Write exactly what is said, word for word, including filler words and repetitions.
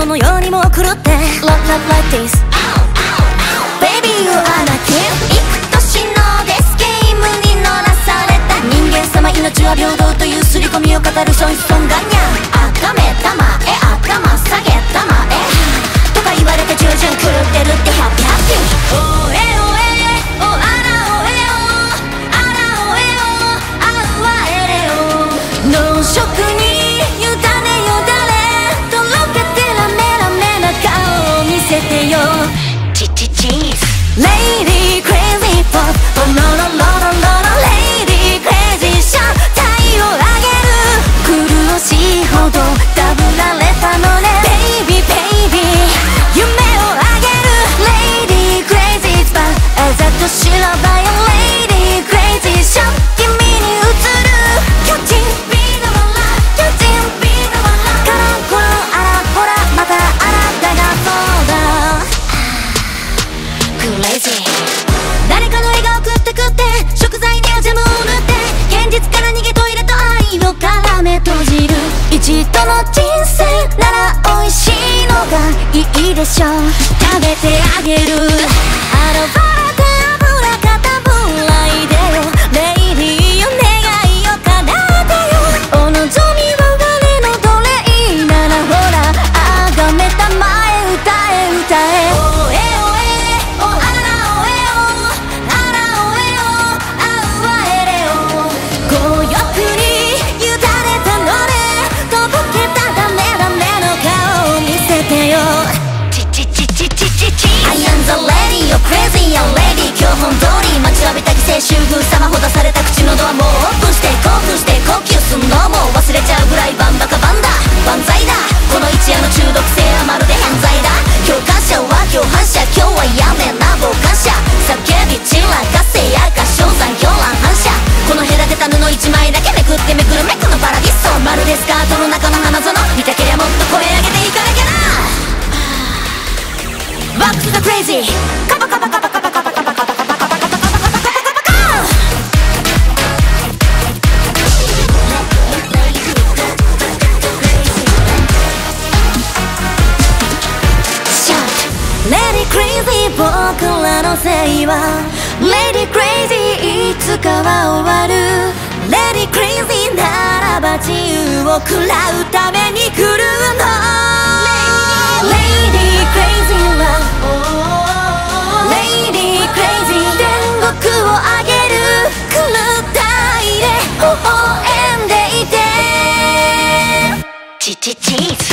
のようにも狂って Love love like this Baby you are not king 幾年のデスゲームに乗らされた人間様命は平等という刷り込みを語るソンソンガニャ赤目玉え頭下げ玉えとか言われて従順狂ってるってハッピーハッピーおえおえおあらおえおあらおえおあうわえれお脳食に委ねよ誰とろけてラメラメな顔を見せてよチチチーズ Lady crazy pop ロロロロロロ Lady crazy shot 太陽上げる苦しいほどダブられたのね Baby baby 夢をあげる Lady crazy spot あざとしらばよ Lady crazy shot 君に映る巨人ビードバラ巨人ビードバラカラコロあらほらまたあらだがそうだCrazy 誰かの笑顔食って食って食材にジャムを塗って現実から逃げトイレと愛を絡め閉じる一度の人生なら美味しいのがいいでしょう食べてあげるアロバーテ油かたぶらいでよレイディーよ願いを叶えてよお望みは我の奴隷ならほらあがめたまえ歌え歌えおえおえおあらおえおあらおえおあうわえれお強欲に委ねたのねとぼけたダメダメの顔を見せてよチチチチチチチ I am the lady you're crazy young lady 今日本通り待ちわびた犠牲集合様ほどされた口のドアもオープンして興奮して呼吸すんのも忘れちゃうぐらいバンバカバンだ万歳だこの一夜の中毒性はまるで犯罪だ共感者は共犯者今日はやめな傍観者叫び散らかせやか称賛狂乱反射この隔てた布一枚だけめくってめくるめくのパラディストまるでスカートの中の花園見たけりゃもっと声上げていかなきゃなBack to the crazy カパカパカパカパカパカパカパカパカパカパカパカパカLady crazy 僕らのせいは Lady crazy いつかは終わる Lady crazy ならば自由を食らうために来るの Lady crazy は Lady crazy 天国をあげる狂ったいで微笑んでいてチチチーズ